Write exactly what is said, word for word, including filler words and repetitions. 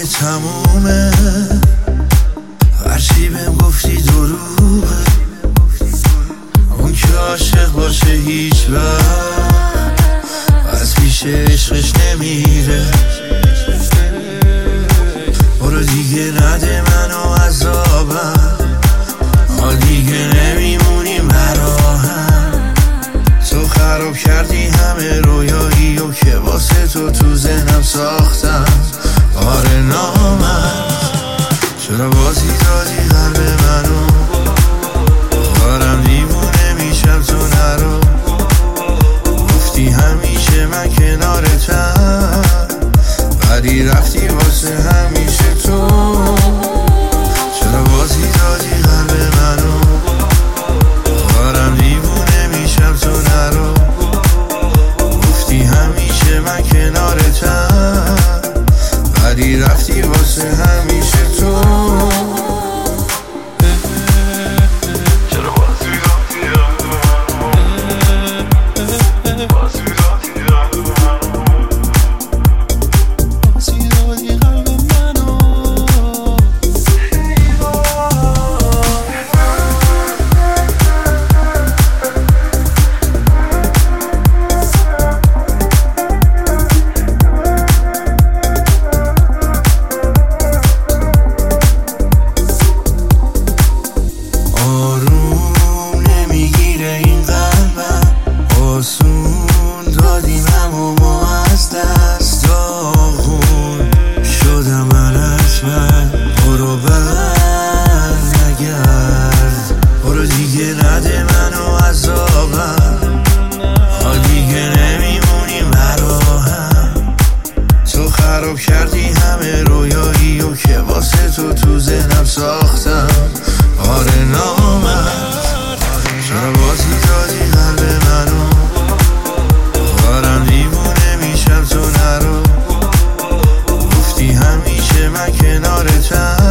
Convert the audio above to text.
دیگه تمومه، هرچی بهم گفتی دروغه. اون که عاشق باشه هیچ وقت از پیش عشقش نمیره. برو دیگه نده منو عذابم، ما دیگه نمیمونیم براهم. تو خراب کردی همه رویایی و که واسه تو تو ذهنم ساختم. آره نامرد، چرا بازی دادی قلب منو؟ دارم دیوونه میشم تو نرو. گفتی همیشه من کنارتم، ولی رفتی واسه همیشه تو. چرا بازی دادی قلب منو؟ دارم دیوونه میشم تو نرو. گفتی همیشه من کنارتم، ولی رفتی واسه همیشه تو. خراب کردی همه رویایی و که واسه تو تو ذهنم ساختم. آره نامرد، چرا بازی دادی قلب منو؟ دارم دیوونه میشم تو نرو. گفتی همیشه من کنارتم،